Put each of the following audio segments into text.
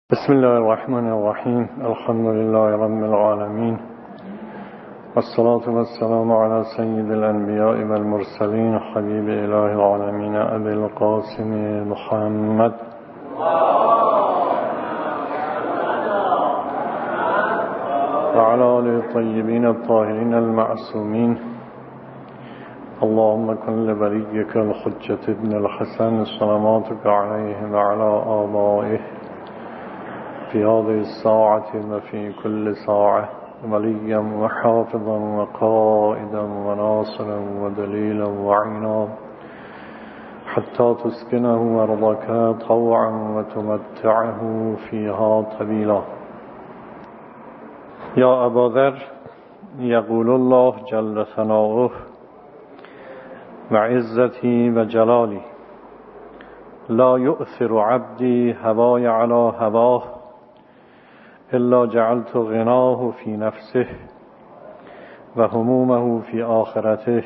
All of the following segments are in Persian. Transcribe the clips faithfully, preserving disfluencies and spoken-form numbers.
بسم الله الرحمن الرحیم. الحمد لله رب العالمین والصلاة والسلام على سید الانبیاء والمرسلین حبیب اله العالمین ابی القاسم محمد وعلى آله الطیبین الطاهرین المعصومین. اللهم كن لوليك الحجة ابن الحسن صلواتك عليه وعلى آبائه في هذه الساعة وفي كل ساعة وليا وحافظا وقائدا وناصرا ودليلا وعينا حتى تسكنه أرضك طوعا وتمتعه فيها طويلا. يا أبا ذر، يقول الله جل ثناؤه وعزتي وجلالي لا يؤثر عبدي هواي على هواه إلا جعلت غناه في نفسه وهمومه في آخرته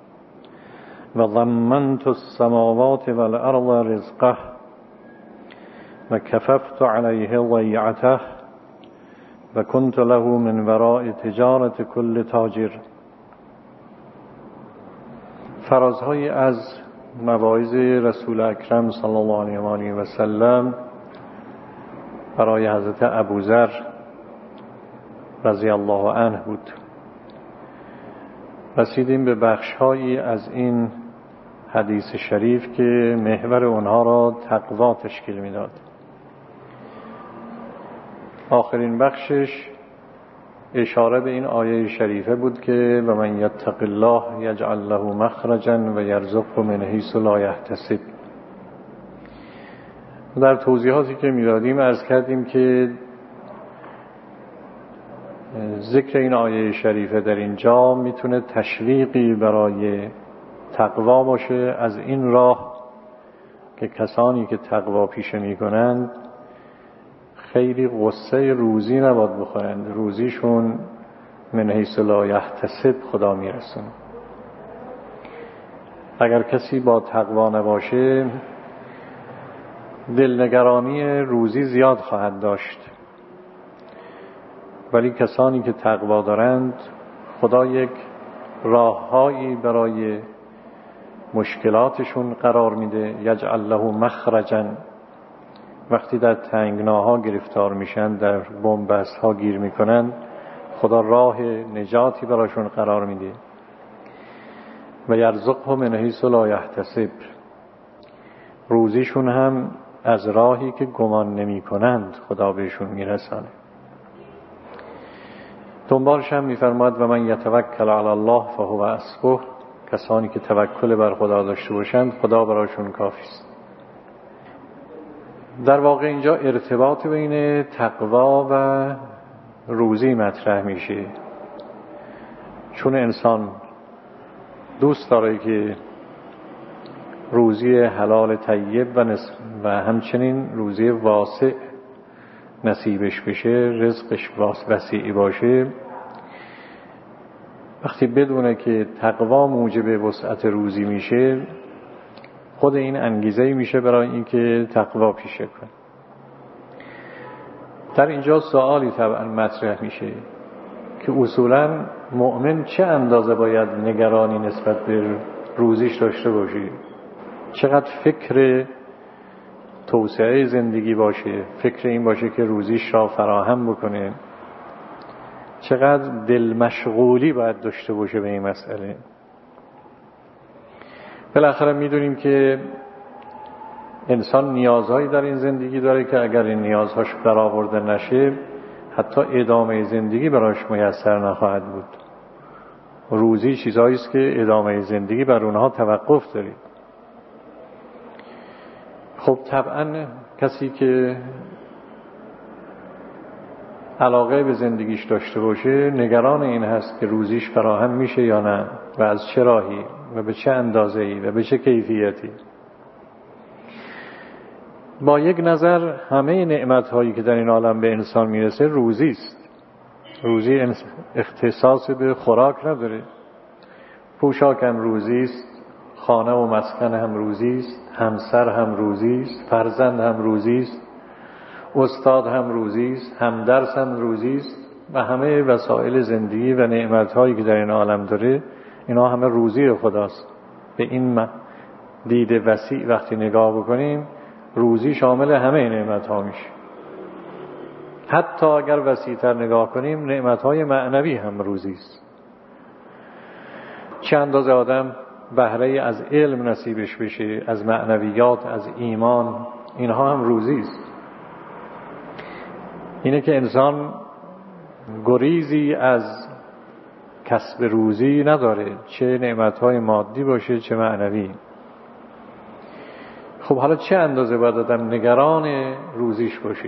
وضمنت السماوات والأرض رزقه وكففت عليه ضيعته وكنت له من وراء تجارة كل تاجر. فرازهای از مواعظ رسول اکرم صلی الله علیه و آله و سلم برای حضرت ابوذر رضی الله عنه بود. رسیدیم به بخش‌هایی از این حدیث شریف که محور اونها را تقوا تشکیل میداد. آخرین بخشش اشاره به این آیه شریفه بود که و من یتق الله یجعل له مخرجا و یرزقه من حیث لا یحتسب. در توضیحاتی که می‌دادیم عرض کردیم که ذکر این آیه شریفه در اینجا میتونه تشویقی برای تقوا باشه، از این راه که کسانی که تقوا پیشه میکنند خیلی غصه روزی نباید بخورند، روزیشون من حیث لا یحتسب خدا میرسونه. اگر کسی با تقوا نباشه دلنگرانی روزی زیاد خواهد داشت، ولی کسانی که تقوا دارند خدا یک راههایی برای مشکلاتشون قرار میده. یجعل له مخرجا، وقتی در تنگناها گرفتار میشن، در بنبست ها گیر میکنن، خدا راه نجاتی براشون قرار میده. و یرزقه من حیث لا یحتسب، روزیشون هم از راهی که گمان نمی کنند خدا بهشون میرسانه. دنبالش هم میفرماد و من یتوکل علی الله فهو حسبه، کسانی که توکل بر خدا داشته باشند خدا براشون کافی است. در واقع اینجا ارتباط بین تقوا و روزی مطرح میشه، چون انسان دوست داره که روزی حلال طیب و, نس... و همچنین روزی واسع نصیبش بشه، رزقش وسیع باشه. وقتی بدونه که تقوا موجب وسعت روزی میشه، خود این انگیزه میشه برای اینکه تقوا پیشه کنه. در اینجا سوالی طبعا مطرح میشه که اصولا مؤمن چه اندازه باید نگرانی نسبت به روزیش داشته باشه، چقدر فکر توسعه زندگی باشه، فکر این باشه که روزیش را فراهم بکنه، چقدر دل مشغولی باید داشته باشه به این مسئله. بالاخره میدونیم که انسان نیازهایی در این زندگی داره که اگر این نیازهاش برآورده نشه حتی ادامه زندگی براش میسر نخواهد بود. روزی چیزایی است که ادامه زندگی بر اونها توقف داره. خب طبعا کسی که علاقه به زندگیش داشته باشه نگران این هست که روزیش فراهم میشه یا نه و از چه راهی و به چه اندازه‌ای و به چه کیفیتی. با یک نظر همه نعمت‌هایی که در این عالم به انسان میرسه روزی است. روزی اختصاص به خوراک نداره. پوشاک هم روزی است، خانه و مسکن هم روزی است، همسر هم روزی است، فرزند هم روزی است، استاد هم روزی است، هم درس هم روزی است و همه وسایل زندگی و نعمت‌هایی که در این عالم داره اینا همه روزی خداست. به این دید وسیع وقتی نگاه بکنیم روزی شامل همه نعمت‌ها میشه. حتی اگر وسیع‌تر نگاه کنیم نعمت‌های معنوی هم روزی است. چه اندازه آدم بهره از علم نصیبش بشه، از معنویات، از ایمان، اینها هم روزی است. اینه که انسان گریزی از کسب روزی نداره، چه نعمت‌های مادی باشه چه معنوی. خب حالا چه اندازه باید آدم نگران روزیش باشه؟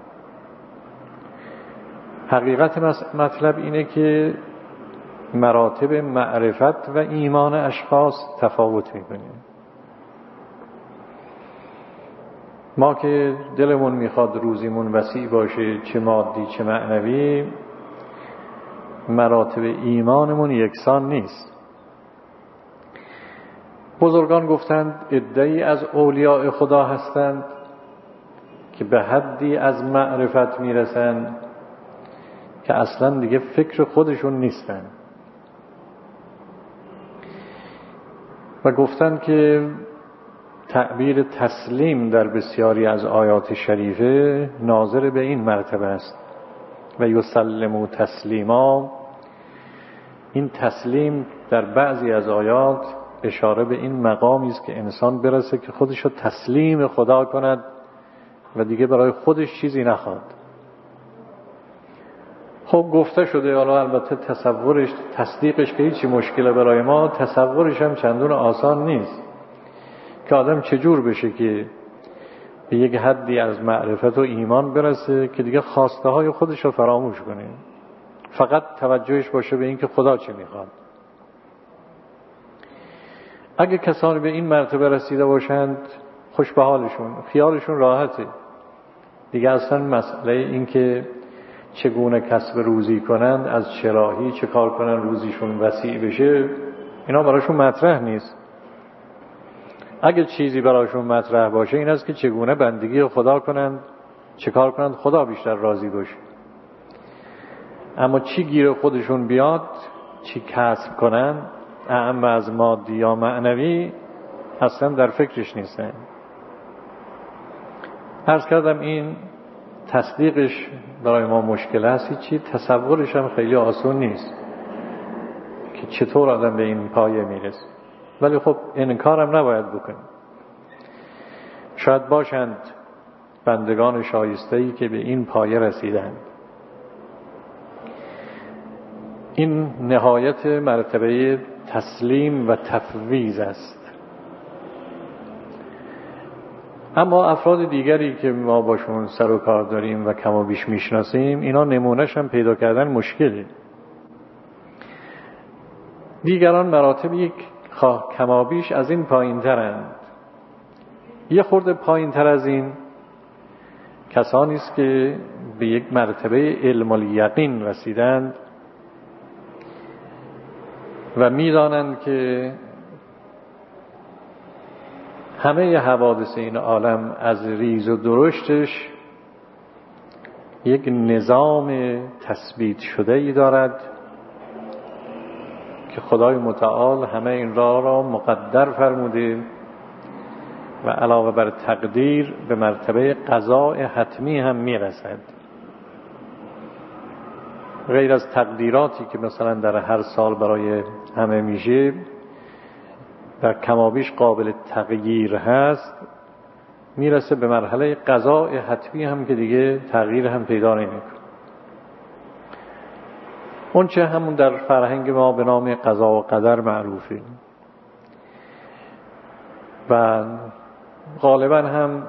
حقیقت مطلب اینه که مراتب معرفت و ایمان اشخاص تفاوت میکنه. ما که دلمون میخواد روزیمون وسیع باشه، چه مادی چه معنوی، مراتب ایمانمون یکسان نیست. بزرگان گفتند عده‌ای از اولیاء خدا هستند که به حدی از معرفت میرسند که اصلا دیگه فکر خودشون نیستن و گفتند که تعبیر تسلیم در بسیاری از آیات شریفه ناظر به این مرتبه است و یسلموا تسلیما. این تسلیم در بعضی از آیات اشاره به این مقامی است که انسان برسه که خودش رو تسلیم خدا کند و دیگه برای خودش چیزی نخواد. خب گفته شده، حالا البته تصورش تصدیقش که هیچی مشکله برای ما، تصورش هم چندون آسان نیست که آدم چجور بشه که به یک حدی از معرفت و ایمان برسه که دیگه خواسته های خودش رو فراموش کنه، فقط توجهش باشه به این که خدا چه میخواد. اگه کسانی به این مرتبه رسیده باشند خوش به حالشون، خیالشون راحته دیگه. اصلا مسئله این که چگونه کسب روزی کنند، از چه راهی چه کار کنند روزیشون وسیع بشه، اینا براشون مطرح نیست. اگه چیزی براشون مطرح باشه این است که چگونه بندگی خدا کنند، چه کار کنند خدا بیشتر راضی باشه. اما چی گیر خودشون بیاد، چی کسب کنند، اعم از مادی یا معنوی، اصلا در فکرش نیستن. عرض کردم این تصدیقش برای ما مشکل هست، چی تصورش هم خیلی آسان نیست که چطور آدم به این پایه میرسه. ولی خب انکارم نباید بکنیم. شاید باشند بندگان شایسته‌ای که به این پایه رسیدند. این نهایت مرتبه تسلیم و تفویض است. اما افراد دیگری که ما باشون سر و کار داریم و کم و بیش میشناسیم، اینا نمونهش هم پیدا کردن مشکله. دیگران مراتب یک کمابیش از این پایین ترند. یه خورده پایین تر از این کسانی است که به یک مرتبه علم الیقین رسیدند و میدانند که همه حوادث این عالم از ریز و درشتش یک نظام تثبیت شده ای دارد که خدای متعال همه این را را مقدر فرموده و علاوه بر تقدیر به مرتبه قضاء حتمی هم میرسد. غیر از تقدیراتی که مثلا در هر سال برای همه میشه در کمابیش قابل تغییر هست، میرسه به مرحله قضاء حتمی هم که دیگه تغییر هم پیدا نمیکنه. اون چه همون در فرهنگ ما به نام قضا و قدر معروفه و غالبا هم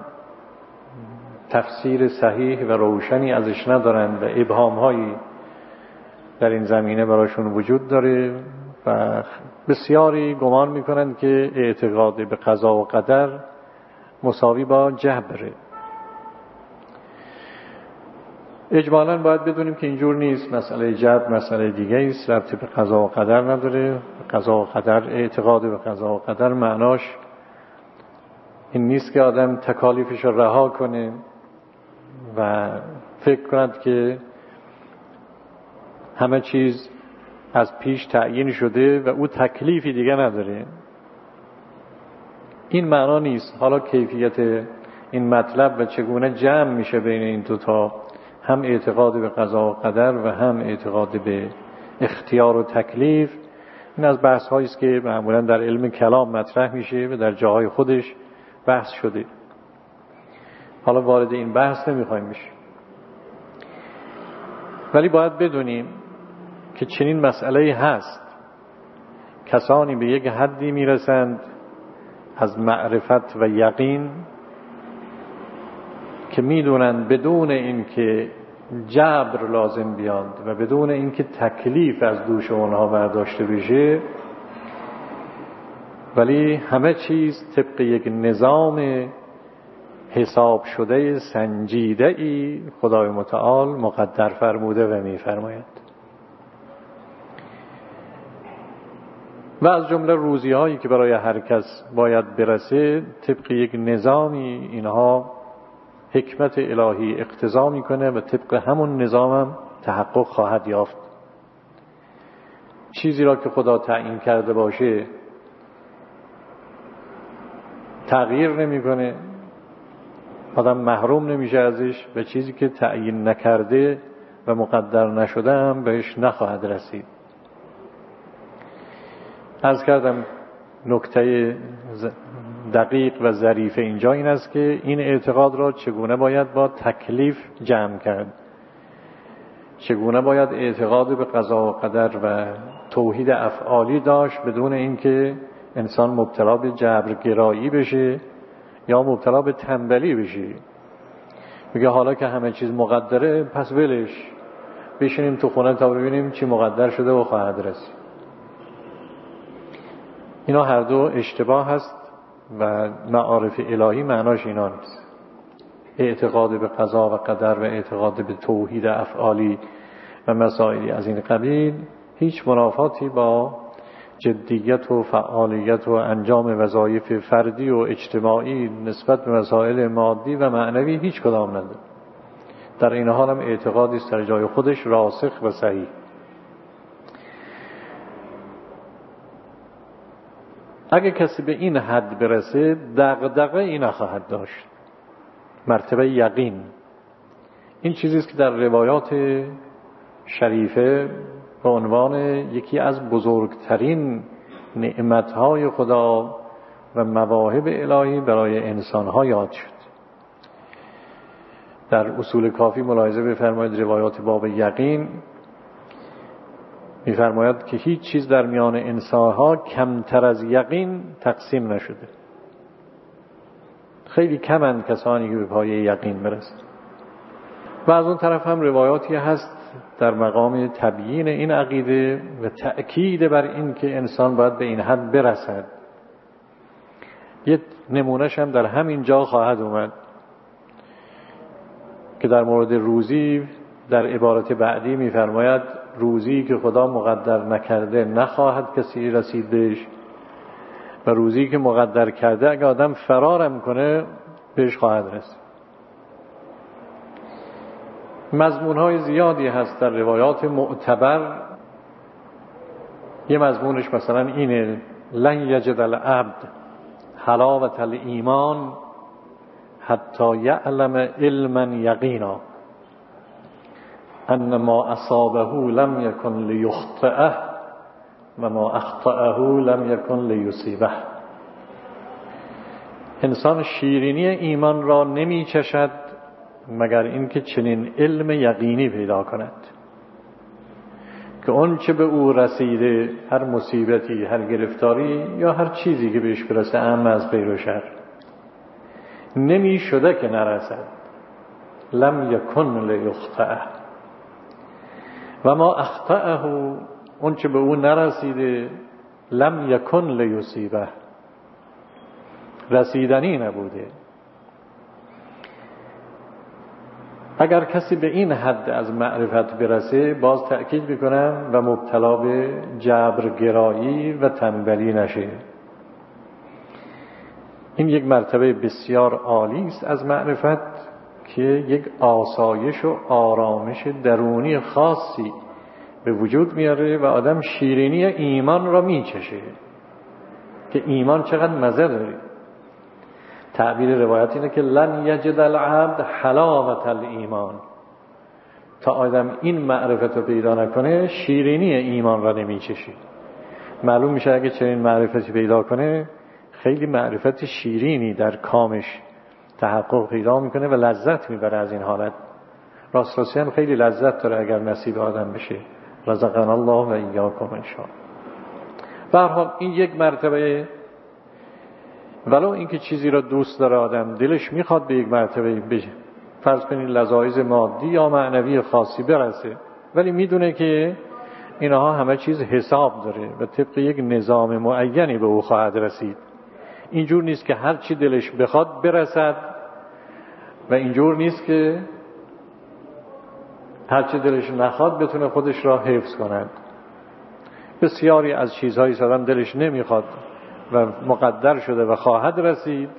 تفسیر صحیح و روشنی ازش ندارند و ابهام‌هایی در این زمینه براشون وجود داره و بسیاری گمان میکنند که اعتقاد به قضا و قدر مساوی با جبره. اجمالاً باید بدونیم که اینجور نیست. مسئله جبر مسئله دیگه است، ربطی به قضا و قدر نداره. قضا و قدر، اعتقاد به قضا و قدر معناش این نیست که آدم تکالیفش رو رها کنه و فکر کند که همه چیز از پیش تعیین شده و او تکلیفی دیگه نداره. این معنا نیست. حالا کیفیت این مطلب و چگونه جمع میشه بین این دوتا، هم اعتقاد به قضا و قدر و هم اعتقاد به اختیار و تکلیف، این از بحث هایی است که معمولا در علم کلام مطرح میشه و در جاهای خودش بحث شده. حالا وارد این بحث نمیخوایم بشیم، ولی باید بدونیم که چنین مسئله‌ای هست. کسانی به یک حدی میرسند از معرفت و یقین که میدونند بدون اینکه جبر لازم بیاد و بدون اینکه تکلیف از دوش اونها برداشته بشه، ولی همه چیز طبق یک نظام حساب شده سنجیده ای خدای متعال مقدر فرموده و میفرماید. و از جمله روزی هایی که برای هر کس باید برسه طبق یک نظامی اینها حکمت الهی اقتضا میکنه و طبق همون نظامم تحقق خواهد یافت. چیزی را که خدا تعیین کرده باشه تغییر نمیکنه، آدم محروم نمیشه ازش، و چیزی که تعیین نکرده و مقدر نشده هم بهش نخواهد رسید. عرض کردم نکته دقیق و ظریف اینجا این است که این اعتقاد را چگونه باید با تکلیف جمع کرد، چگونه باید اعتقاد به قضا و قدر و توحید افعالی داشت بدون اینکه انسان مبتلا به جبرگرایی بشه یا مبتلا به تنبلی بشه. میگه حالا که همه چیز مقدره پس ولش، بشینیم تو خونه تا ببینیم چی مقدر شده و خواهد رسید. اینا هر دو اشتباه هست و معارف الهی معناش اینا نیست. اعتقاد به قضا و قدر و اعتقاد به توحید افعالی و مسائلی از این قبیل هیچ منافاتی با جدیت و فعالیت و انجام وظایف فردی و اجتماعی نسبت به مسائل مادی و معنوی هیچ کدام نداره. در این حال هم اعتقادی است در جای خودش راسخ و صحیح. اگه کسی به این حد برسه دغدغه این خواهد داشت، مرتبه یقین. این چیزی است که در روایات شریفه به عنوان یکی از بزرگترین نعمتهای خدا و مواهب الهی برای انسانها یاد شد. در اصول کافی ملاحظه بفرمایید روایات باب یقین می‌فرماید که هیچ چیز در میان انسانها کمتر از یقین تقسیم نشده. خیلی کمند کسانی که به پایه یقین برسند. و از اون طرف هم روایاتی هست در مقام تبیین این عقیده و تأکید بر این که انسان باید به این حد برسد. یک نمونهش هم در همین جا خواهد اومد که در مورد روزی در عبارت بعدی می‌فرماید روزی که خدا مقدر نکرده نخواهد کسی رسید بهش، و روزی که مقدر کرده اگه آدم فرارم کنه بهش خواهد رسید. مضمون‌های زیادی هست در روایات معتبر. یه مضمونش مثلا اینه: لن یجد العبد حلاوة الایمان حتی یعلم علما یقینا ان ما اصابه لم یکن لیخطئه و ما اخطأه لم یکن لیصیبه. انسان شیرینی ایمان را نمی چشد مگر اینکه چنین علم یقینی پیدا کند که اون چه به او رسیده، هر مصیبتی، هر گرفتاری یا هر چیزی که بهش برسه اهم از خیر و شر، نمی شده که نرسد. لم یکن لیخطئه و ما اخطأه، اون چه به او نرسیده، لم یکن لیصیبه، رسیدنی نبوده. اگر کسی به این حد از معرفت برسه، باز تأکید میکنم، و مبتلا به جبرگرایی و تنبلی نشه. این یک مرتبه بسیار عالی است از معرفت که یک آسایش و آرامش درونی خاصی به وجود میاره و آدم شیرینی ایمان را میچشه که ایمان چقدر مزه داره. تعبیر روایت اینه که لن یجد العبد حلاوت الایمان، تا آدم این معرفت رو پیدا نکنه شیرینی ایمان را نمیچشه. معلوم میشه اگه چنین معرفتی پیدا کنه خیلی معرفت شیرینی در کامش تحقق پیدا میکنه و لذت میبره از این حالت. راست راستی هم خیلی لذت داره اگر نصیب آدم بشه. رزقنا الله و ایاکم ان شاء الله. به هر حال این یک مرتبه، ولو اینکه چیزی را دوست داره آدم، دلش میخواد به یک مرتبه بشه، فرض کنید لذایذ مادی یا معنوی خاصی برسه، ولی میدونه که اینها همه چیز حساب داره و طبق یک نظام معینی به او خواهد رسید. اینجور نیست که هر چی دلش بخواد برسد و اینجور نیست که هر چی دلش نخواد بتونه خودش را حفظ کند. بسیاری از چیزهایی آدم دلش نمیخواد و مقدر شده و خواهد رسید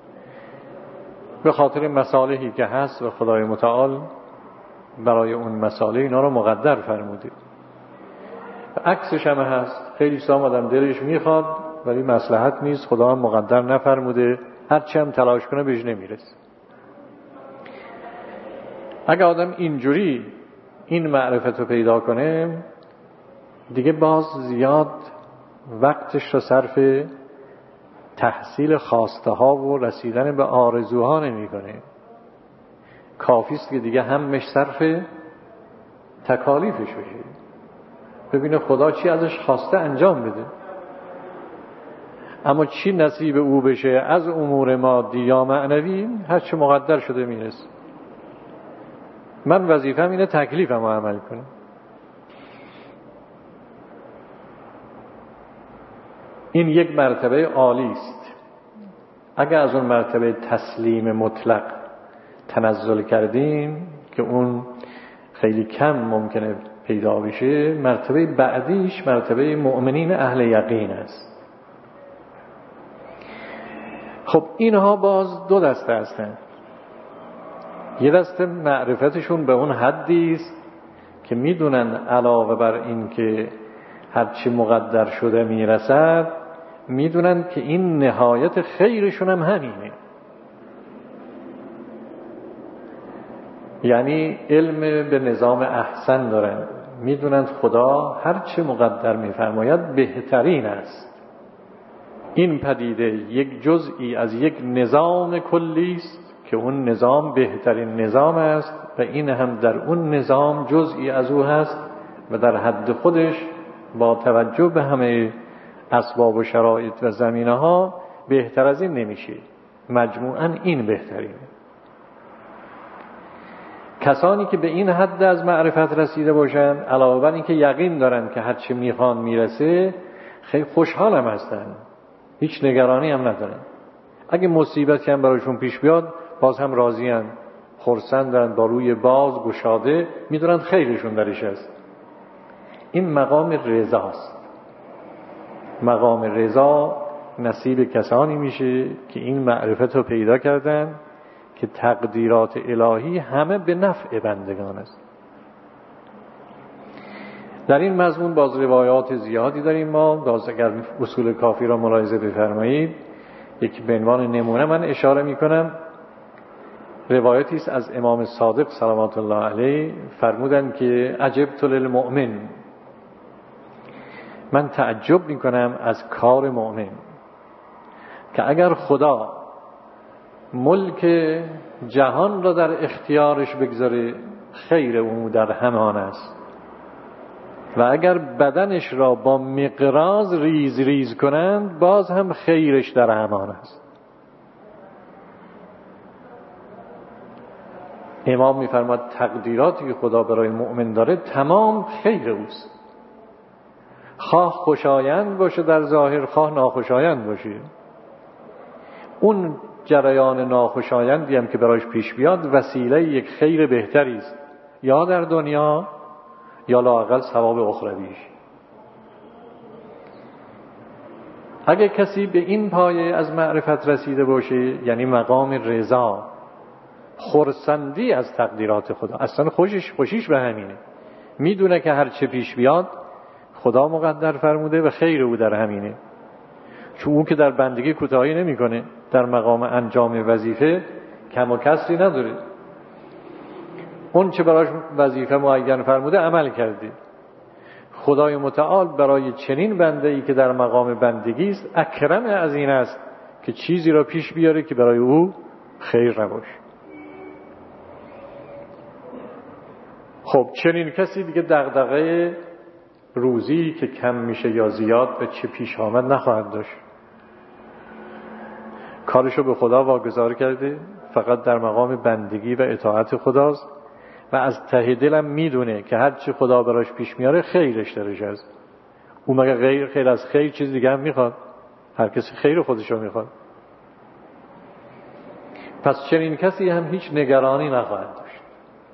به خاطر مصالحی که هست و خدای متعال برای اون مصالح اینا رو مقدر فرموده. و عکسش هم هست، خیلی سام آدم دلش میخواد ولی مصلحت نیست، خدا هم مقدر نفرموده، هرچی هم تلاش کنه بهش نمیرسه. اگه آدم اینجوری این معرفت رو پیدا کنه دیگه باز زیاد وقتش رو صرف تحصیل خواسته ها و رسیدن به آرزوها نمی کنه. کافیست که دیگه همش صرف تکالیفش بشه، ببینه خدا چی ازش خواسته انجام بده. اما چی نصیب او بشه از امور مادی یا معنوی هر چه مقدر شده میرسه. من وظیفه‌م اینه تکلیفم رو عمل کنم. این یک مرتبه عالی است. اگر از اون مرتبه تسلیم مطلق تنزل کردیم که اون خیلی کم ممکنه پیدا بشه، مرتبه بعدیش مرتبه مؤمنین اهل یقین است. خب اینها باز دو دسته هستند. یه دسته معرفتشون به اون حدی است که میدونن علاوه بر این که هرچی مقدر شده میرسد، میدونن که این نهایت خیرشون هم همینه. یعنی علم به نظام احسن دارن، میدونن خدا هرچی مقدر میفرماید بهترین است. این پدیده یک جزئی از یک نظام کلی است که اون نظام بهترین نظام است و این هم در اون نظام جزئی از او هست و در حد خودش با توجه به همه اسباب و شرایط و زمینه ها بهتر از این نمیشه. مجموعاً این بهترینه. کسانی که به این حد از معرفت رسیده باشن، علاوه بر این که یقین دارن که هر چی میخوان میرسه، خیلی خوشحال هم هستن، هیچ نگرانی هم ندارن. اگه مصیبتی هم برایشون پیش بیاد باز هم راضی‌اند، خرسندن، با روی باز گشاده، میدونن خیرشون درش است. این مقام رضاست. مقام رضا نصیب کسانی میشه که این معرفت رو پیدا کردن که تقدیرات الهی همه به نفع بندگان است. در این مضمون باز روایات زیادی داریم. ما باز اگر اصول کافی را ملاحظه بفرمایید، یکی به عنوان نمونه من اشاره میکنم. روایتی است از امام صادق سلامات الله علیه، فرمودند که عجبت للمؤمن، من تعجب میکنم از کار مؤمن که اگر خدا ملک جهان را در اختیارش بگذاره خیر او در همان است و اگر بدنش را با مقراض ریز ریز کنند باز هم خیرش در همان است. امام میفرماد تقدیراتی که خدا برای مؤمن داره تمام خیر اوست، خواه خوشایند باشه در ظاهر، خواه ناخوشایند باشه. اون جریان ناخوشایندی هم که برایش پیش بیاد وسیله یک خیر بهتری است، یا در دنیا یا لااقل ثواب اخرویش. اگه کسی به این پایه از معرفت رسیده باشه، یعنی مقام رضا، خرسندی از تقدیرات خدا. اصلا خوشش خوشیش به همینه، میدونه که هر چه پیش بیاد خدا مقدر فرموده و خیر او در همینه. چون اون که در بندگی کوتاهی نمیکنه، در مقام انجام وظیفه کم و کسری نداره. اون چه براش وظیفه معین فرموده عمل کرده. خدای متعال برای چنین بنده ای که در مقام بندگی است اکرم از این است که چیزی را پیش بیاره که برای او خیر نباشه. خب چنین کسی دیگه دغدغه روزی که کم میشه یا زیاد به چه پیش آمد نخواهد داشت. کارشو به خدا واگذار کرده، فقط در مقام بندگی و اطاعت خداست و از ته دلم میدونه که هر چی خدا براش پیش میاره خیرش درش است. اون مگه غیر خیر از خیر چیز دیگه هم میخواد؟ هر کسی خیر خودشو میخواد. پس چنین کسی هم هیچ نگرانی نخواهد داشت.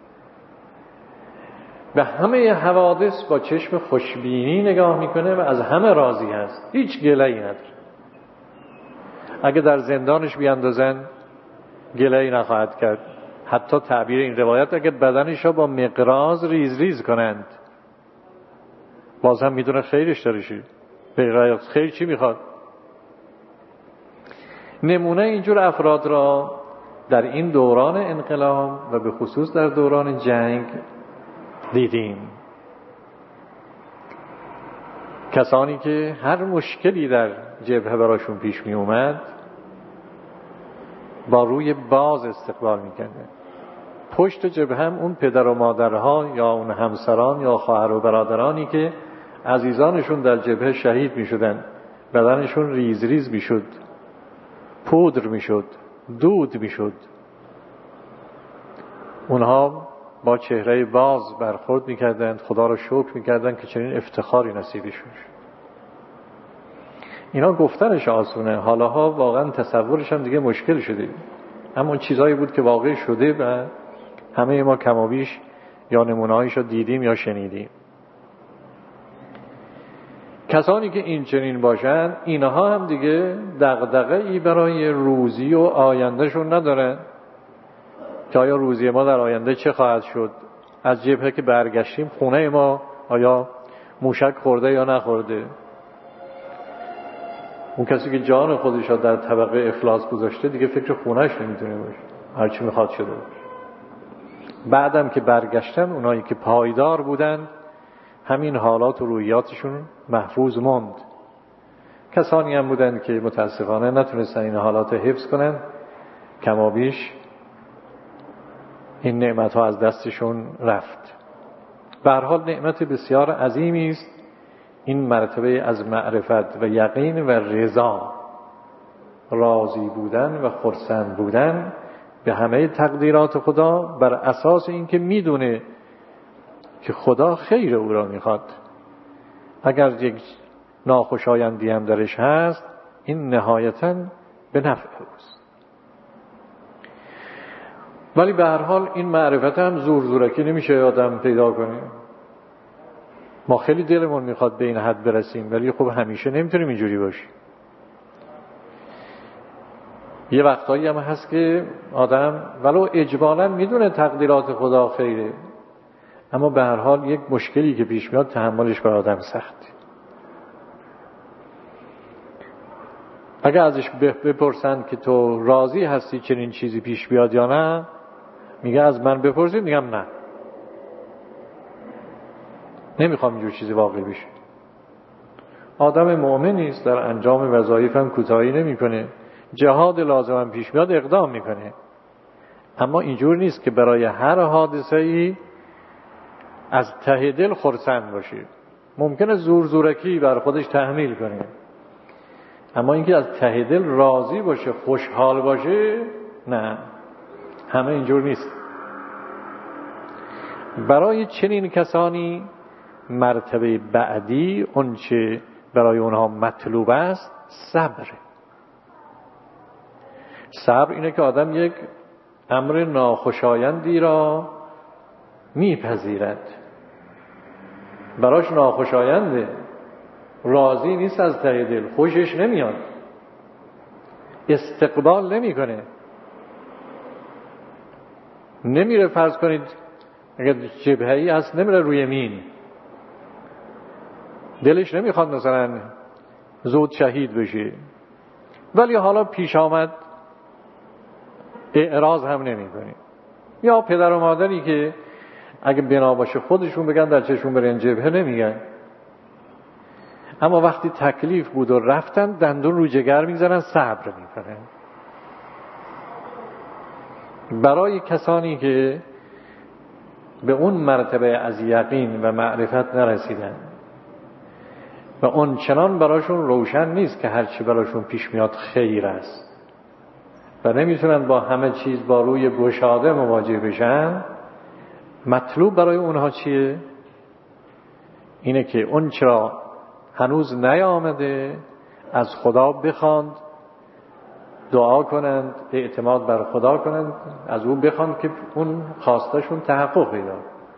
به همه حوادث با چشم خوشبینی نگاه میکنه و از همه راضی هست، هیچ گله‌ای نداره. اگه در زندانش بیاندازن گله‌ای نخواهد کرد. حتی تعبیر این روایت اگه بدنش رو با مقراض ریز ریز کنند باز هم میدونه خیرش داره. شی به خیر چی میخواد؟ نمونه اینجور افراد را در این دوران انقلاب و به خصوص در دوران جنگ دیدیم. کسانی که هر مشکلی در جبهه براشون پیش می اومد با روی باز استقبال میکنه. پشت جبهه هم اون پدر و مادرها یا اون همسران یا خواهر و برادرانی که عزیزانشون در جبهه شهید میشدن، بدنشون ریز ریز میشد، پودر میشد، دود میشد، اونها با چهره باز برخورد میکردند، خدا را شکر میکردند که چنین افتخاری نصیبشون شد. اینا گفتنش آسونه، حالاها واقعا تصورش هم دیگه مشکل شده، اما چیزایی بود که واقع شده و همه ما کمابیش یا نمونه‌هایش رو دیدیم یا شنیدیم. کسانی که این چنین باشن اینها هم دیگه دغدغه‌ای برای روزی و آیندهشون ندارن که آیا روزی ما در آینده چه خواهد شد، از جبهه که برگشتیم خونه ما آیا موشک خورده یا نخورده. اون کسی که جان خودش را در طبقه افلاس گذاشته دیگه فکر خونهش نمیتونه باشه، هرچی میخواد شده باشه. بعدم که برگشتن اونایی که پایدار بودن همین حالات و رویاتشون محفوظ موند. کسانی هم بودن که متاسفانه نتونستن این حالات حفظ کنن، کمابیش این نعمت ها از دستشون رفت. به هر حال نعمت بسیار عظیمی است این مرتبه از معرفت و یقین و رضا، راضی بودن و خرسند بودن به همه تقدیرات خدا بر اساس اینکه میدونه که خدا خیر او را میخواد. اگر یک ناخوشایندی هم درش هست این نهایتاً به نفع اوست. ولی به هر حال این معرفت هم زور زورکی نمیشه آدم پیدا کنه. ما خیلی دلمون میخواد به این حد برسیم ولی خب همیشه نمیتونیم اینجوری باشیم. یه وقتایی هم هست که آدم ولو اجمالاً میدونه تقدیرات خدا خیره اما به هر حال یک مشکلی که پیش میاد تحملش بر آدم سخته. اگر ازش بپرسند که تو راضی هستی چنین چیزی پیش بیاد یا نه، میگه از من بپرسید، میگم نه، نمیخوام اینجور چیزی واقع بشه. آدم مؤمنی است، در انجام وظایف هم کوتاهی نمیکنه، جهاد لازم پیش میاد اقدام میکنه، اما اینجور نیست که برای هر حادثه‌ای از ته دل خرسند باشه. ممکنه زور زورکی بر خودش تحمیل کنه اما اینکه از ته دل راضی باشه، خوشحال باشه، نه، همه اینجور نیست. برای چنین کسانی مرتبه بعدی اون چه برای اونها مطلوب است صبر. صبر اینه که آدم یک امر ناخوشایندی را میپذیرد، براش ناخوشاینده، راضی نیست، از ته دل خوشش نمیاد، استقبال نمیکنه. نمیره فرض کنید اگر جبهه‌ای هست نمیره روی مین، دلش نمیخواد مثلا زود شهید بشه، ولی حالا پیش آمد اعراض هم نمی کنی. یا پدر و مادری که اگه بنا باشه خودشون بگن بچه‌شون برن جبهه نمیگن، اما وقتی تکلیف بود و رفتن دندون رو جگر میزنن، صبر میکنن. برای کسانی که به اون مرتبه از یقین و معرفت نرسیدن و اون چنان براشون روشن نیست که هرچی براشون پیش میاد خیر است و نمیتونن با همه چیز با روی گشاده مواجه بشن، مطلوب برای اونها چیه؟ اینه که اون چرا هنوز نیامده از خدا بخواند، دعا کنند، اعتماد بر خدا کنند، از او بخواند که اون خواستشون تحقق پیدا.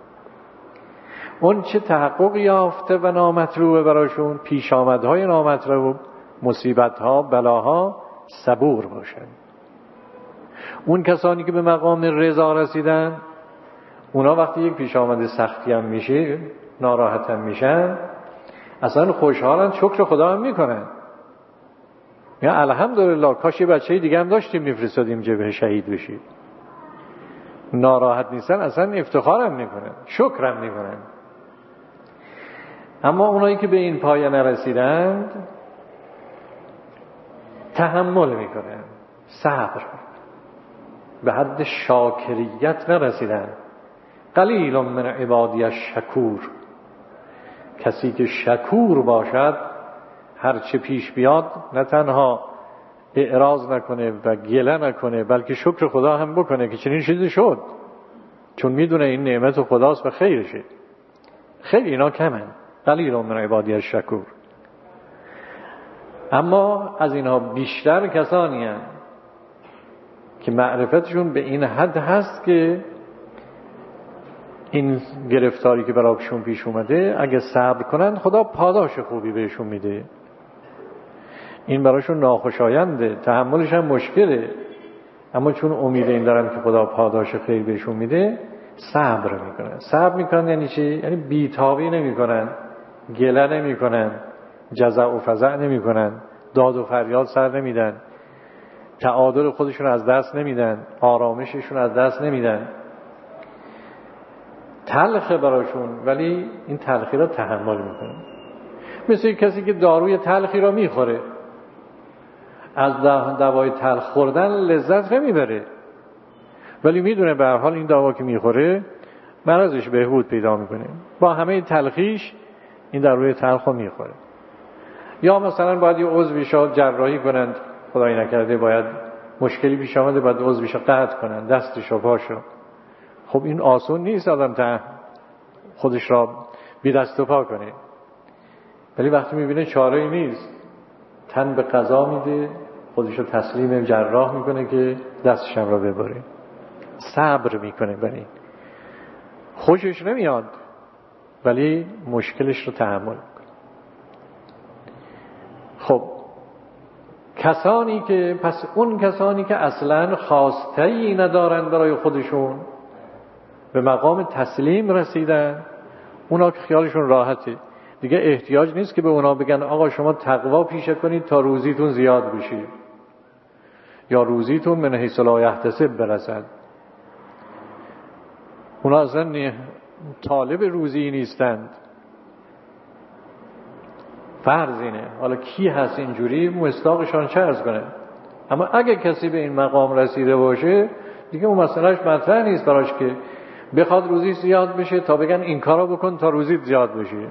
اون چه تحقق یافته و نامطلوبه براشون، پیش آمدهای نامطلوب، مصیبتها، بلاها، صبور باشن. اون کسانی که به مقام رضا رسیدن، اونا وقتی یک پیش آمد سختی هم میشه، ناراحت هم میشن، اصلا خوشحالن، شکر خدا هم میکنن، یا الحمدلله کاش یه بچه دیگه هم داشتیم میفرستادیم جبهه شهید بشید. ناراحت نیستن، اصلا افتخارم میکنن، شکرم میکنن. اما اونایی که به این پایه نرسیدند تحمل میکنن، صبر، به حد شاکریت نرسیدن. قلیل من عبادی الشکور، کسی که شکور باشد هر چه پیش بیاد نه تنها اعراض نکنه و گله نکنه، بلکه شکر خدا هم بکنه که چنین چیزی شد، چون میدونه این نعمت خداست و خیرشه. خیلی اینا کمن، قلیل من عبادی الشکور. اما از اینها بیشتر کسانی هستند که معرفتشون به این حد هست که این گرفتاری که براشون پیش اومده اگه صبر کنن خدا پاداش خوبی بهشون میده. این براشون ناخوشاینده، تحملش هم مشکله، اما چون امید این دارن که خدا پاداش خیر بهشون میده، صبر میکنن. صبر میکنن یعنی چی؟ یعنی بیتابی نمیکنن، گله نمیکنن، جزع و فزع نمیکنن، داد و فریاد سر نمیدن، تعادل خودشون از دست نمیدن، آرامششون از دست نمیدن. تلخه براشون ولی این تلخی را تحمل میکنه. مثل کسی که داروی تلخی را میخوره، از دوای تلخ خوردن لذت نمیبره، ولی میدونه به هر حال این دوا که میخوره مرضش بهبود پیدا میکنه، با همه تلخیش این داروی تلخ رو میخوره. یا مثلا باید یه عضوی شاد جراحی کنند، خدای نکرده باید مشکلی پیش آمده باید عضویش قطع کنند، دستش و پاشو. خب این آسون نیست آدم تا خودش را بی دست و پا کنه، ولی وقتی میبینه چاره‌ای نیست، تن به قضا میده، خودش رو تسلیم جراح میکنه که دستش هم را ببره. صبر میکنه، ولی خوشش نمیاد، ولی مشکلش رو تحمل میکنه. خب کسانی که پس اون کسانی که اصلاً خواسته‌ای ندارن برای خودشون، به مقام تسلیم رسیدن، اونا که خیالشون راحته دیگه، احتیاج نیست که به اونا بگن آقا شما تقوا پیشه کنید تا روزیتون زیاد بشه یا روزیتون من حیث لا یحتسب برسد. اونا اصلا طالب روزی نیستند. فرض اینه، حالا کی هست اینجوری مصداقشان چه عرض کنه. اما اگه کسی به این مقام رسیده باشه دیگه اون مسئلهش مطرح نیست براش که بخواد روزی زیاد بشه تا بگن این کارو بکن تا روزیت زیاد بشه.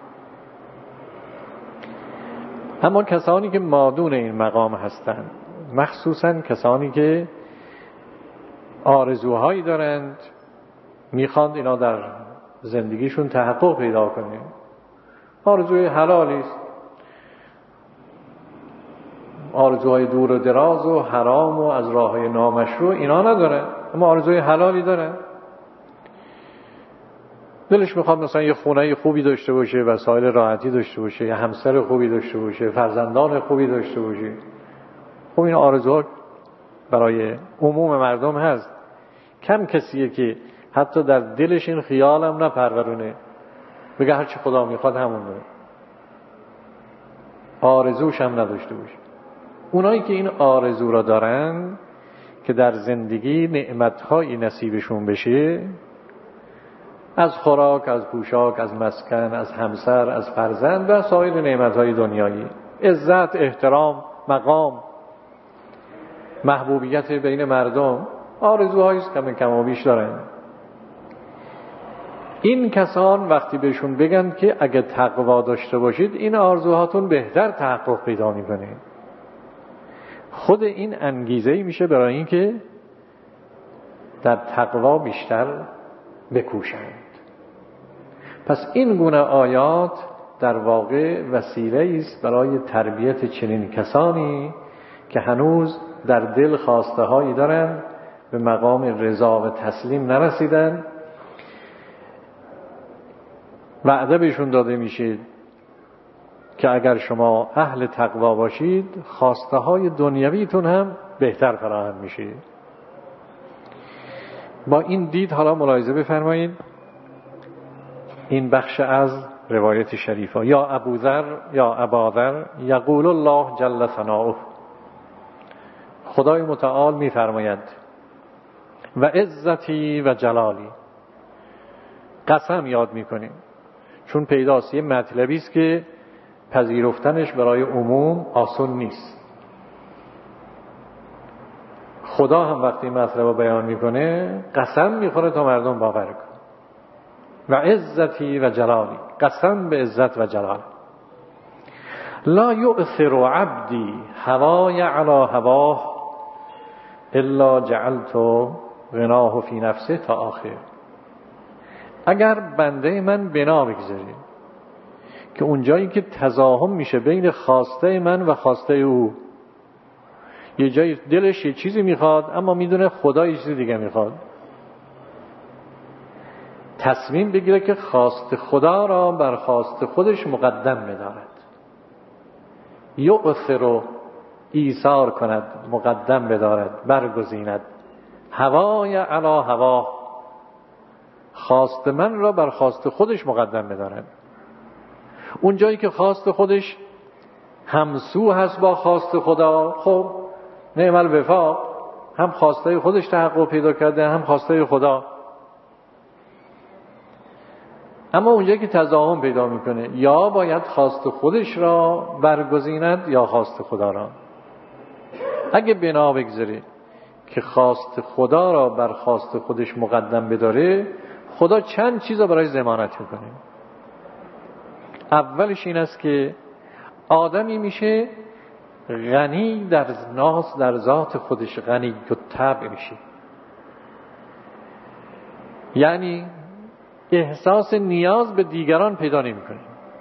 اما کسانی که مادون این مقام هستند، مخصوصا کسانی که آرزوهایی دارند، میخواند اینا در زندگیشون تحقق پیدا کنه، آرزوی حلالی است، آرزوهای دور و دراز و حرام و از راههای نامشروع اینا نداره، اما آرزوی حلالی داره. دلش میخواد مثلا یه خونه خوبی داشته باشه، وسایل راحتی داشته باشه، یه همسر خوبی داشته باشه، فرزندان خوبی داشته باشه. خب این آرزوها برای عموم مردم هست. کم کسیه که حتی در دلش این خیالم نپرورونه، بگه هرچی خدا میخواد همون داره، آرزوش هم نداشته باشه. اونایی که این آرزو را دارن که در زندگی نعمتهایی نصیبشون بشه، از خوراک، از پوشاک، از مسکن، از همسر، از فرزند و سایر نعمتهای دنیایی، عزت، احترام، مقام، محبوبیت بین مردم، آرزوهایی است که کم و بیش دارن. این کسان وقتی بهشون بگن که اگه تقوا داشته باشید این آرزوهاتون بهتر تحقق پیدا میکنه، خود این انگیزه‌ای میشه برای این که در تقوا بیشتر بکوشند. پس این گونه آیات در واقع وسیله است برای تربیت چنین کسانی که هنوز در دل خواسته هایی دارند، به مقام رضا و تسلیم نرسیدن. وعده بهشون داده میشه که اگر شما اهل تقوا باشید خواسته های دنیویتون هم بهتر فراهم میشه. با این دید حالا ملاحظه بفرمایید این بخش از روایت شریفه. یا ابوذر یا اباذر یقول الله جل ثناؤه، خدای متعال میفرماید و عزتی و جلالی، قسم یاد میکنیم چون پیداست یه مطلبی است که پذیرفتنش برای عموم آسان نیست. خدا هم وقتی مطلب رو بیان میکنه قسم میخوره تا مردم باور کنن. و عزتی و جلالی، قسم به عزت و جلال. لا یؤثر عبدی هوای علی هواه الا جعلت غناه فی نفسه تا آخر. اگر بنده من بنا بگذارید که اونجایی که تزاحم میشه بین خواسته من و خواسته او، یه جایی دلش یه چیزی میخواد اما میدونه خدا یه چیزی دیگه میخواد، تصمیم بگیره که خواست خدا را بر خواست خودش مقدم بدارد. یؤثر، ایثار کند، مقدم بدارد، برگزیند. هوای علی هوا، خواست من را بر خواست خودش مقدم بدارد. اون جایی که خواست خودش همسو هست با خواست خدا، خب نعم الوفاق، هم خواسته خودش تحقق پیدا کرده هم خواسته خدا. اما اونجایی که تضاهم پیدا میکنه، یا باید خواست خودش را برگزیند یا خواست خدا را. اگه بنا بگذاره که خواست خدا را بر خواست خودش مقدم بداره، خدا چند چیزا برای ضمانت میکنه. اولش این است که آدمی میشه غنی در ناز، در ذات خودش غنی و طبع میشه، یعنی احساس نیاز به دیگران پیدا نمیکنه.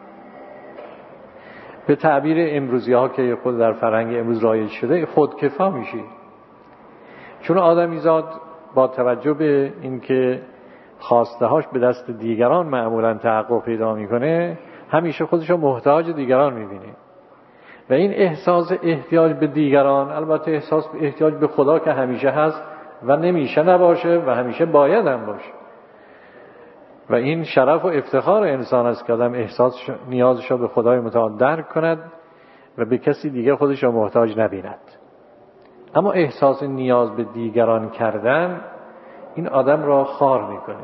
به تعبیر امروزی ها که خود در فرهنگ امروز رایج شده، خودکفا میشه. چون آدمی زاد با توجه به اینکه خواسته هاش به دست دیگران معمولا تحقق پیدا میکنه، همیشه خودش رو محتاج دیگران میبینه و این احساس احتیاج به دیگران، البته احساس احتیاج به خدا که همیشه هست و نمیشه نباشه و همیشه باید هم باشه، و این شرف و افتخار انسان است که آدم احساس نیازش رو به خدای متعال درک کند و به کسی دیگه خودش رو محتاج نبیند. اما احساس نیاز به دیگران کردن این آدم را خار میکنه.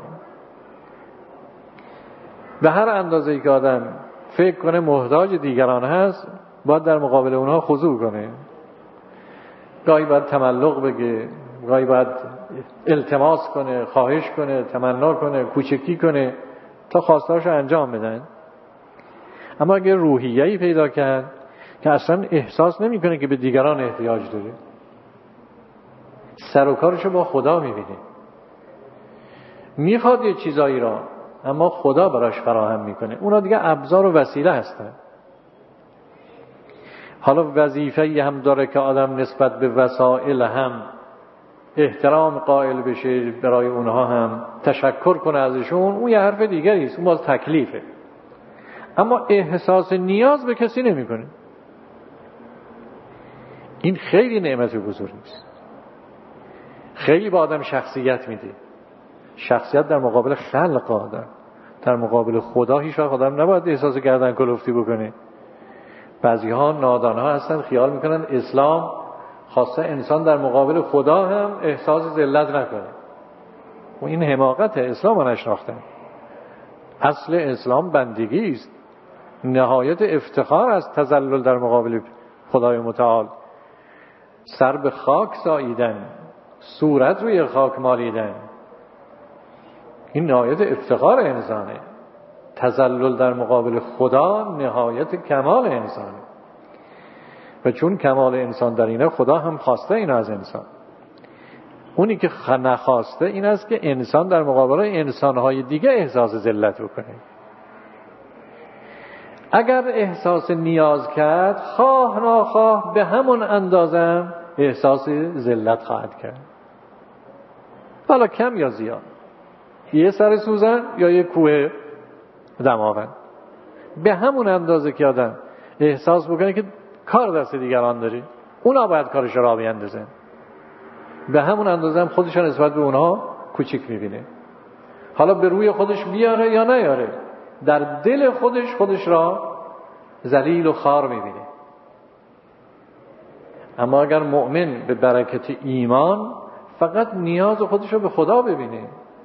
به هر اندازه‌ای که آدم فکر کنه محتاج دیگران هست، باید در مقابل اونها خضوع کنه. گاهی باید تملق بگه، گاهی باید التماس کنه، خواهش کنه، تمنا کنه، کوچکی کنه تا خواستهاشو انجام بدن. اما اگر روحیه‌ای پیدا کرد که اصلا احساس نمی‌کنه که به دیگران احتیاج داره، سر و کارشو با خدا می‌بینه، میخواد یه چیزایی را اما خدا براش فراهم میکنه، اونا دیگه ابزار و وسیله هستن. حالا وظیفه‌ای هم داره که آدم نسبت به وسایل هم احترام قائل بشه، برای اونها هم تشکر کنه ازشون، اون یه حرف دیگری است، اون باز تکلیفه. اما احساس نیاز به کسی نمیکنه. این خیلی نعمت بزرگی است. خیلی با آدم شخصیت میده. شخصیت در مقابل خلق آدم، در مقابل خدا هیچ وقت آدم نباید احساس گردن کلفتی بکنه. بعضی ها نادان ها هستن خیال میکنن اسلام خواسته انسان در مقابل خدا هم احساس ذلت نکنه و این حماقت. اسلام رو نشناختن. اصل اسلام بندگی است. نهایت افتخار از تذلل در مقابل خدای متعال. سر به خاک ساییدن، صورت روی خاک مالیدن، این نهایت افتخار انسانه. تذلل در مقابل خدا نهایت کمال انسانه. و چون کمال انسان در اینه، خدا هم خواسته اینو از انسان. اونی که نخواسته این است که انسان در مقابل انسانهای دیگه احساس ذلت بکنه. اگر احساس نیاز کرد، خواه ناخواه به همون اندازم احساس ذلت خواهد کرد، حالا کم یا زیاد. یه سر سوزن یا یه کوه دماوند، به همون اندازه که آدم احساس بکنه که کار دست دیگران داره، اونا باید کارش را بیندازن، به همون اندازه هم خودش نسبت به اونها کوچیک میبینه. حالا به روی خودش بیاره یا نیاره، در دل خودش خودش را ذلیل و خوار میبینه. اما اگر مؤمن به برکت ایمان فقط نیاز خودش رو به خدا ببینه،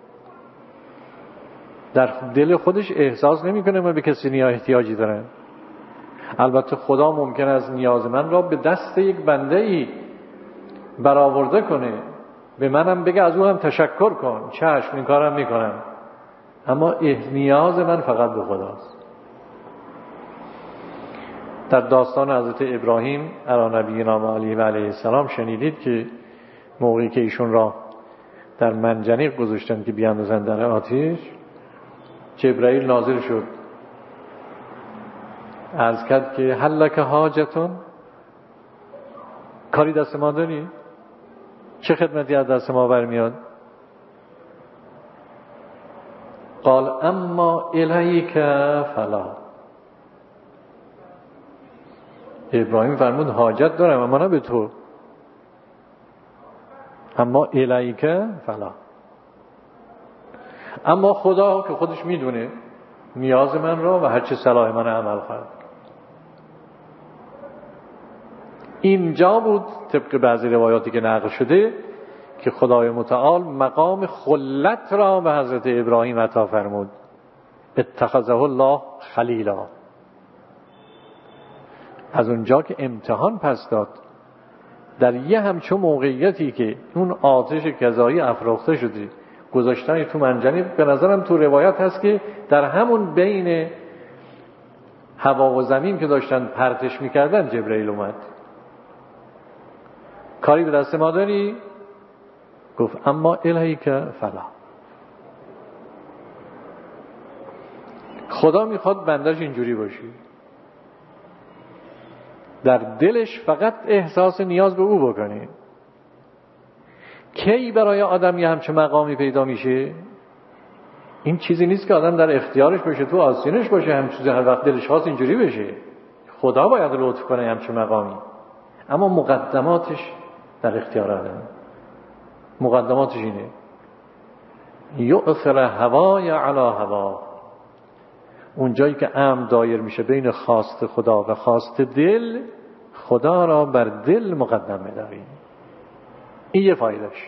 در دل خودش احساس نمیکنه من به کسی نیاز احتیاجی دارم. البته خدا ممکن است نیاز من را به دست یک بنده ای برآورده کنه، به منم بگه از او هم تشکر کن، چشم این کارم میکنم، اما نیاز من فقط به خداست. در داستان حضرت ابراهیم علی نبینا علیه و علیه السلام شنیدید که موقعی که ایشون را در منجنیق گذاشتن که بیاندازن در آتش، جبرائیل نازل شد، عرض کرد که هل لک حاجتون، کاری دست ما داری؟ چه خدمتی از دست ما برمیاد؟ قال اما الیک فلا. ابراهیم فرمود حاجت دارم اما نه به تو، اما الیک فلا. اما خدا که خودش میدونه نیاز من را و هر چه صلاح من عمل خواهد. اینجا بود طبق بعضی روایاتی که نقل شده که خدای متعال مقام خلت را به حضرت ابراهیم عطا فرمود. اتخذه الله خلیلا. از اونجا که امتحان پس داد، در یه همچون موقعیتی که اون آتش کذایی افروخته شده گذاشتن تو منجنیق، به نظرم تو روایت هست که در همون بین هوا و زمین که داشتن پرتش میکردن جبرئیل اومد. کاری به دست ما داری؟ گفت اما الیک فلا. خدا میخواد بندش اینجوری باشی، در دلش فقط احساس نیاز به او بکنی. کی برای آدم یه همچه مقامی پیدا میشه؟ این چیزی نیست که آدم در اختیارش باشه، تو آستینش باشه، همچون هر وقت دلش خواست اینجوری بشه. خدا باید لطف کنه همچه مقامی، اما مقدماتش در اختیار آدم. مقدماتش اینه یؤثر هوای علی هوا. اون جایی که امر دایر میشه بین خواست خدا و خواست دل، خدا را بر دل مقدم می‌داریم. این یه فایدهش.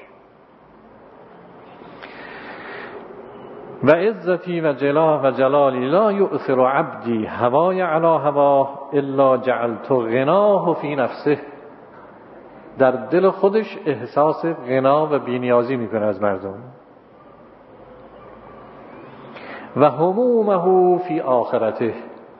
و عزتی و جلال و جلالی لا یؤثر عبدی هوای علی هوا الا جعلت غناه فی نفسه. در دل خودش احساس غنا و بی‌نیازی میکنه از مردم. و همومه فی آخرته.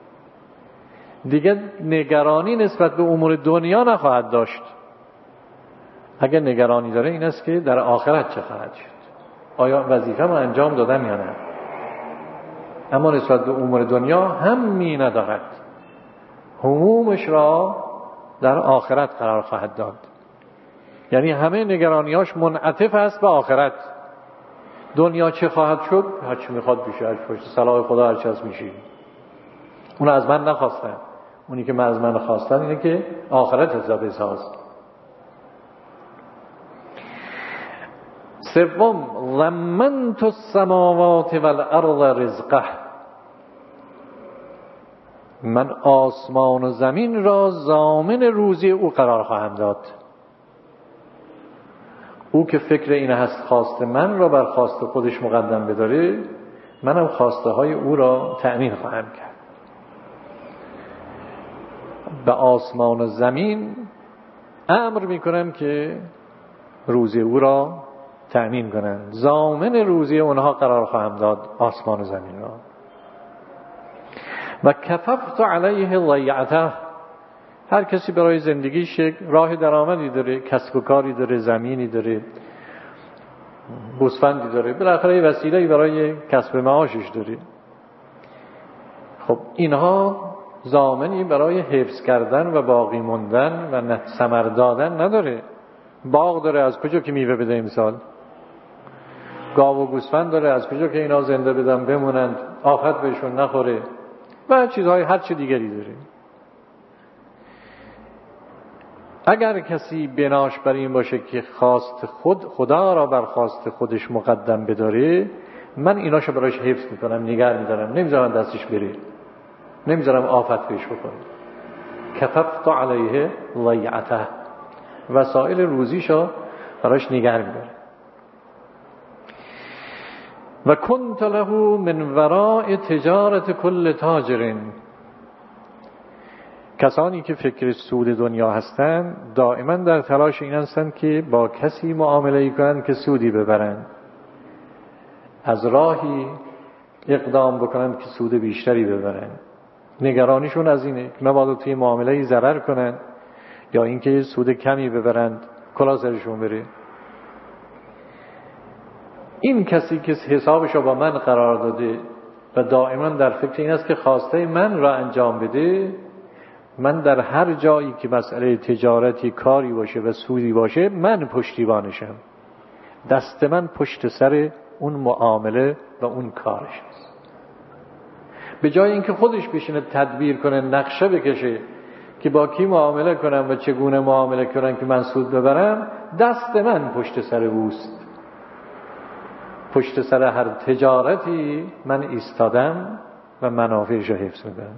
دیگه نگرانی نسبت به امور دنیا نخواهد داشت. اگر نگرانی داره این است که در آخرت چه خواهد شد، آیا وظیفه‌مو انجام دادم یا نه. اما نسبت به امور دنیا همی ندارد، همومش را در آخرت قرار خواهد داد. یعنی همه نگرانیاش منعطف است به آخرت. دنیا چه خواهد شد؟ هر چی میخواد بشه، هر پشت صلاح خدا هر چی هست میشه. اون از من نخواستن، اونی که من از من خواستن اینه که آخرت حساب ساز. سوم ضمنت السماوات والارض رزقه، من آسمان و زمین را ضامن روزی او قرار خواهم داد. او که فکر این هست خواست من را بر خواست خودش مقدم بداره، منم خواسته های او را تأمین خواهم کرد. به آسمان و زمین امر میکنم که روزی او را تأمین کنند، ضامن روزی اونها قرار خواهم داد آسمان و زمین را. و کففت علیه ضیعته، هر کسی برای زندگیش راه درآمدی داره، کسب و کاری داره، زمینی داره، گوسفندی داره، بالاخره یه وسیله‌ای برای کسب معاشش داره. خب اینها ضامنی برای حفظ کردن و باقی موندن و ثمر دادن نداره. باغ داره، از کجا که میوه بده؟ مثال گاو و گوسفند داره، از کجا که اینا زنده بدن بمونند، آفت بهشون نخوره و چیزهای هر چی دیگری داره. اگر کسی بناش بر این باشه که خواست خود خدا را بر خواست خودش مقدم بداره، من ایناشو برایش حفظ میکنم، نگه میدارم، نمیذارم دستش بره، نمیذارم آفت بهش بکنه. کففت علیه ضیعته، وسایل روزیشو برایش نگه میدارم. و کنت له من وراء تجارت کل تاجر، کسانی که فکر سود دنیا هستند دائما در تلاش این هستند که با کسی معامله کنند که سودی ببرند، از راهی اقدام بکنند که سود بیشتری ببرند. نگرانیشون از اینه که مبادا توی معامله ضرر کنند یا اینکه سود کمی ببرند، کلا سرشون بره. این کسی که حسابش رو با من قرار داده و دائما در فکر این است که خواسته من را انجام بده، من در هر جایی که مسئله تجارتی کاری باشه و سودی باشه، من پشتیبانشم، دست من پشت سر اون معامله و اون کارش است. به جای اینکه خودش بشینه تدبیر کنه، نقشه بکشه که با کی معامله کنم و چگونه معامله کنم که من سود ببرم، دست من پشت سر اوست. پشت سر هر تجارتی من ایستادم و منافعش رو حفظ می‌کنم.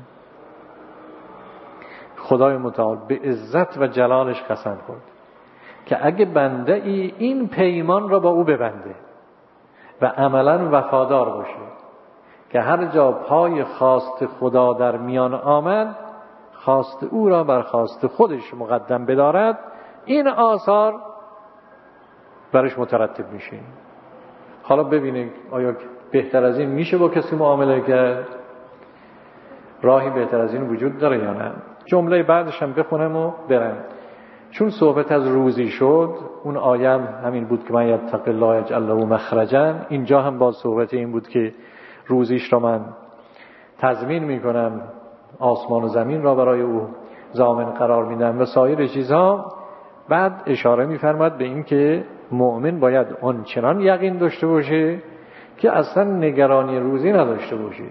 خدای متعال به عزت و جلالش قسم خورد که اگه بنده ای این پیمان را با او ببنده و عملا وفادار باشه که هر جا پای خواست خدا در میان آمد، خواست او را بر خواست خودش مقدم بدارد، این آثار برش مترتب میشه. حالا ببینید آیا بهتر از این میشه با کسی معامله کرد؟ راهی بهتر از این وجود داره یا نه؟ جمله بعدش هم بخونم و برم. چون صحبت از روزی شد، اون آیه همین بود که من یتق الله یجعل له مخرجا، اینجا هم با صحبت این بود که روزیش را من تضمین میکنم، آسمان و زمین را برای او ضامن قرار میدم و سایر چیزها. بعد اشاره میفرماد به این که مؤمن باید آنچنان یقین داشته باشه که اصلا نگرانی روزی نداشته باشه.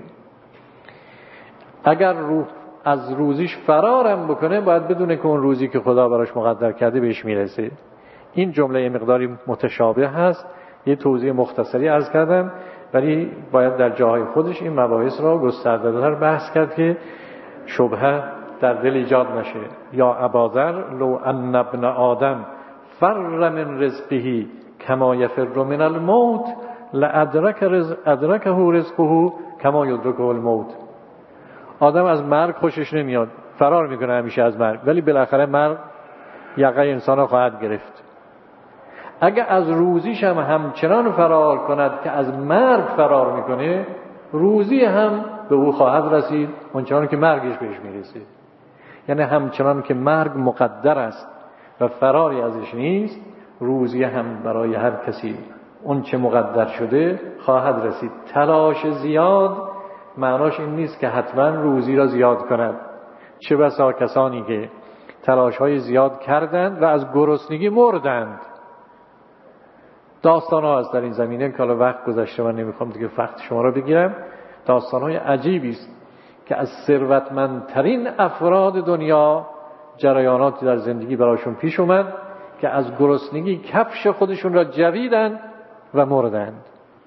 اگر روح از روزیش فرارم بکنه، باید بدونه که اون روزی که خدا براش مقدر کرده بهش میرسه. این جمله مقداری متشابه هست، یه توضیح مختصری عرض کردم، ولی باید در جاهای خودش این مباحث را گسترده‌تر بحث کرد که شبهه در دل ایجاد نشه. یا اباذر لو ان ابن آدم فر من رزقه کما یفر من الموت لادرک رزق ادرکه رزقه کما یدرکه الموت. آدم از مرگ خوشش نمیاد، فرار میکنه همیشه از مرگ، ولی بالاخره مرگ یقه انسان خواهد گرفت. اگه از روزیش هم همچنان فرار کند که از مرگ فرار میکنه، روزی هم به او خواهد رسید اونچنان که مرگش بهش میرسید. یعنی همچنان که مرگ مقدر است و فراری ازش نیست، روزی هم برای هر کسی اون چه مقدر شده خواهد رسید. تلاش زیاد معناش این نیست که حتما روزی را زیاد کند. چه بسا کسانی که تلاش های زیاد کردند و از گرسنگی مردند. داستان ها هست در این زمینه که حالا وقت گذشته، من نمیخوام دیگه وقت شما را بگیرم. داستان های عجیبی است که از ثروتمندترین افراد دنیا جریاناتی در زندگی براشون پیش اومد که از گرسنگی کفش خودشون را جویدن و مردند.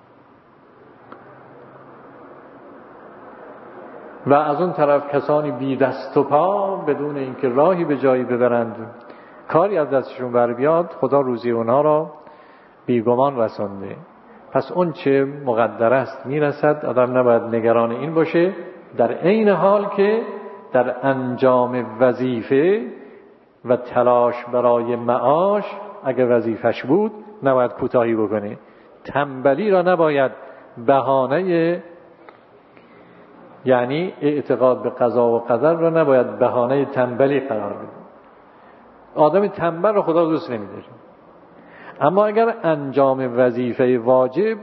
و از اون طرف کسانی بی دست و پا بدون اینکه راهی به جایی ببرند کاری از دستشون بر بیاد، خدا روزی اونها را بیگمان رسانده. پس اون چه مقدر است میرسد. آدم نباید نگران این باشه، در عین حال که در انجام وظیفه و تلاش برای معاش اگر وظیفش بود نباید کوتاهی بکنه. تنبلی را نباید بهانه، یعنی اعتقاد به قضا و قدر را نباید بهانه تنبلی قرار بده. آدم تنبل را خدا دوست نمی‌داره. اما اگر انجام وظیفه واجب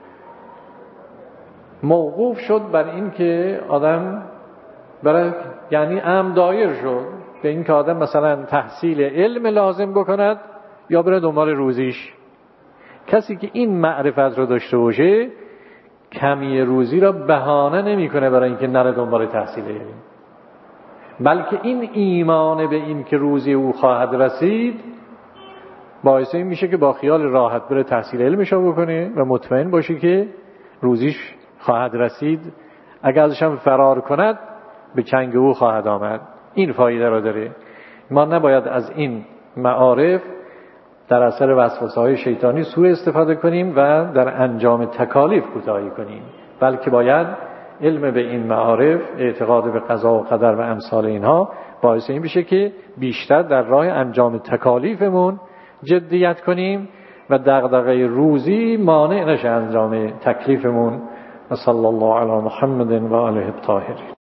موقوف شد بر این که آدم برای یعنی امر دایر شد به این که آدم مثلا تحصیل علم لازم بکند یا بره دنبال روزیش، کسی که این معرفت رو داشته باشه کمی روزی را بهانه نمی‌کنه برای اینکه نره دنبال تحصیل علم، بلکه این ایمان به این که روزی او خواهد رسید باعث این میشه که با خیال راحت بره تحصیل علمش رو بکنه و مطمئن باشه که روزیش خواهد رسید. اگر ازش هم فرار کند به چنگ او خواهد آمد. این فایده را داره. ما نباید از این معارف در اثر وسوسه‌های شیطانی سوء استفاده کنیم و در انجام تکالیف کوتاهی کنیم، بلکه باید علم به این معارف، اعتقاد به قضا و قدر و امثال اینها باعث این بشه که بیشتر در راه انجام تکالیفمون جدیت کنیم و دغدغه روزی مانع نشه انجام تکلیفمون. و صلی الله علی محمد و آله الطاهرین.